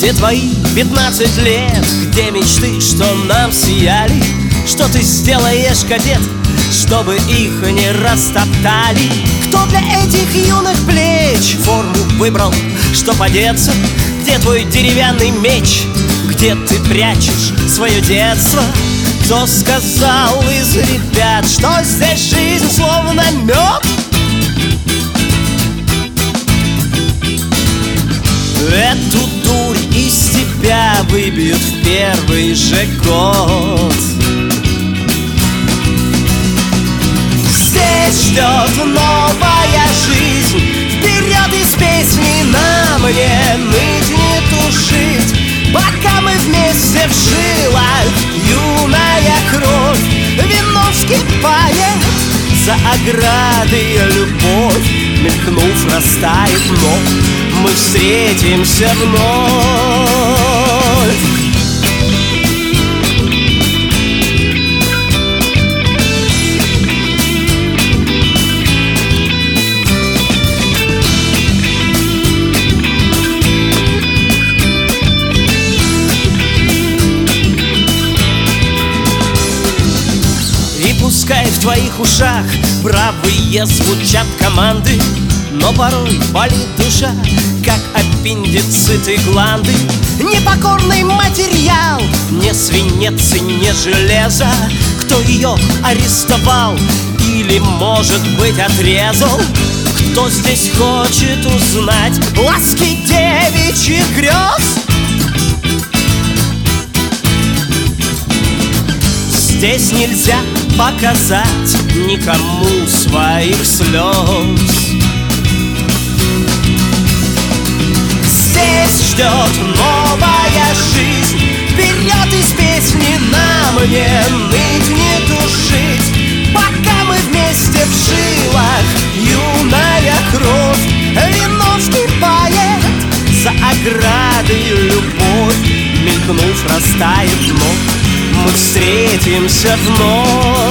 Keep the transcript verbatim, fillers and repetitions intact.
Где твои пятнадцать лет? Где мечты, что нам сияли? Что ты сделаешь, кадет, чтобы их не растоптали? Кто для этих юных плеч форму выбрал, чтоб одеться? Где твой деревянный меч? Где ты прячешь свое детство? Кто сказал из ребят, что здесь жизнь словно мед? Эту дурь из тебя выбьют в первый же год. Здесь ждет новая жизнь. Вперед из песни нам не ныть, не тушить. Пока мы вместе в жилах юная кровь вино вскипает. За оградой любовь, мелькнув, растает вновь. Мы встретимся вновь. И пускай в твоих ушах бравые звучат команды, но порой болит душа, как аппендициты гланды. Непокорный материал, не свинец и не железо. Кто ее арестовал или, может быть, отрезал? Кто здесь хочет узнать ласки девичьих грез? Здесь нельзя показать никому своих слез. Здесь ждет новая жизнь. Вперед из песни нам не ныть, не тушить. Пока мы вместе в жилах юная кровь вино вскипает. За оградой любовь, мелькнув, растает вновь. Мы встретимся вновь.